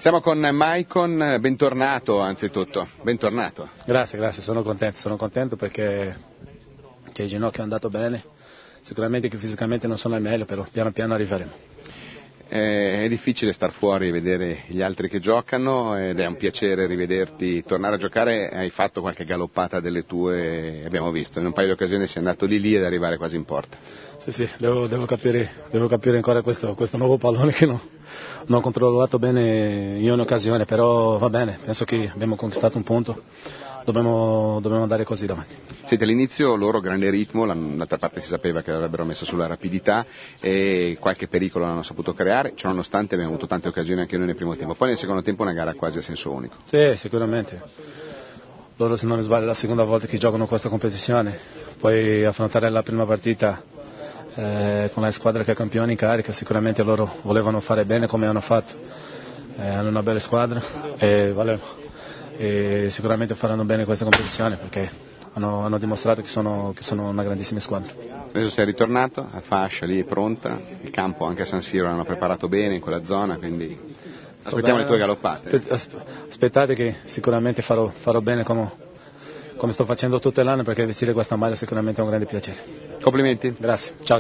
Siamo con Maicon, bentornato anzitutto, bentornato. Grazie, sono contento perché il ginocchio è andato bene, sicuramente che fisicamente non sono al meglio, però piano piano arriveremo. È difficile star fuori e vedere gli altri che giocano ed è un piacere rivederti, tornare a giocare. Hai fatto qualche galoppata delle tue, abbiamo visto, in un paio di occasioni sei andato lì ed arrivare quasi in porta. Sì, devo capire ancora questo nuovo pallone che non ho controllato bene in un'occasione, però va bene, penso che abbiamo conquistato un punto, dobbiamo andare così davanti. Senti, all'inizio loro grande ritmo, d'altra parte si sapeva che l'avrebbero messo sulla rapidità e qualche pericolo l'hanno saputo creare, ciononostante abbiamo avuto tante occasioni anche noi nel primo tempo, poi nel secondo tempo una gara quasi a senso unico. Sì, sicuramente, loro se non mi sbaglio è la seconda volta che giocano questa competizione, poi affrontare la prima partita con la squadra che è campione in carica, sicuramente loro volevano fare bene come hanno fatto, hanno una bella squadra e sicuramente faranno bene questa competizione perché hanno dimostrato che sono una grandissima squadra. Adesso sei ritornato, a fascia lì pronta, il campo anche a San Siro l'hanno preparato bene in quella zona, quindi aspettiamo le tue galoppate. Aspettate che sicuramente farò bene come sto facendo tutto l'anno, perché vestire questa maglia sicuramente è un grande piacere. Complimenti. Grazie, ciao.